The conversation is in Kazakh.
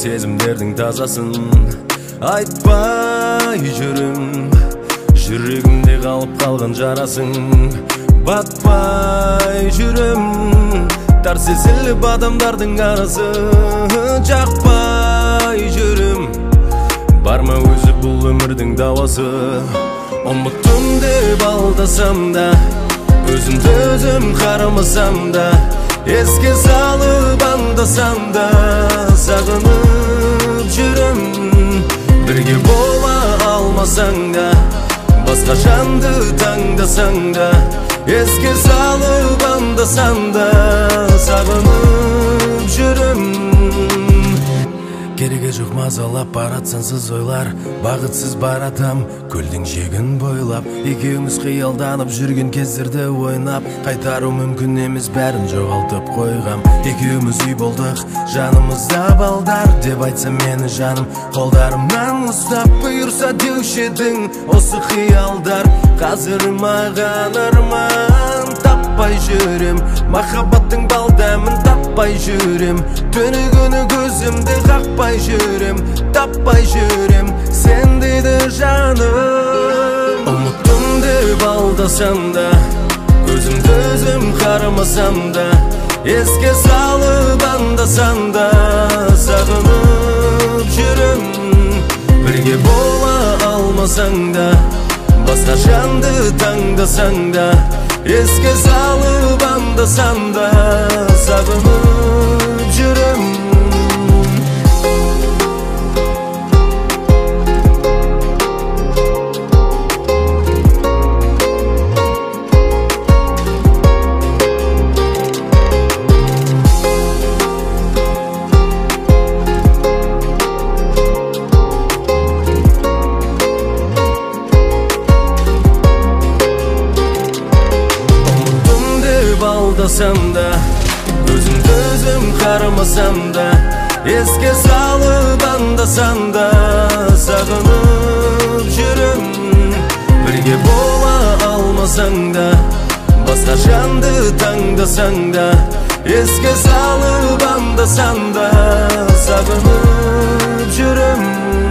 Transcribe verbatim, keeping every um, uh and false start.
сезімдердің тазасын айтпай жүрім, жүрегімде қалып қалған жарасың батпай жүрім, тар сезіліп адамдардың арасы жақпай жүрім, барма өзі бұл өмірдің дауасы. Ұмыттым деп алдасам да, өзімді өзім қарамасам да, еске салып андасам да, сағынып жүрім. Бірге бола алмасаң да, басқа жанды таңдасаң да, еске салып андасам да, сағынып жүрім. Керегі жоқ мазалап баратсансыз ойлар, бағытсыз баратам көлдің жегін бойлап. Екеуміз қиялданып жүрген кездерді ойнап, қайтару мүмкін емес, бәрін жоғалтып қойғам. Екеуміз үй болдық, жанымызда балдар деп айтса мені жаным, қолдарымнан ұстап бұйырса деуші едің осы қиялдар. Қазір маған арман таппай жүрем, махаббаттың бал дәмін таппай жүрем, түні күні көзімді қақпай жүрем, таппай жүрем сен дейді жаным. Ұмыттым деп алдасам да, өзімді өзім қарамасам да, еске салып андасам да, сағынып жүрім. Бірге бола алмасаң да, басқа жанды таңдасаң да, еске салып андасам да, сағынып жүрім. Алдасам да, өзімді өзім қарамасам да, еске салып андасам да, сағынып жүрім. Бірге бола алмасаң да, басқа жанды таңдасаң да, еске салып андасам да, сағынып жүрім.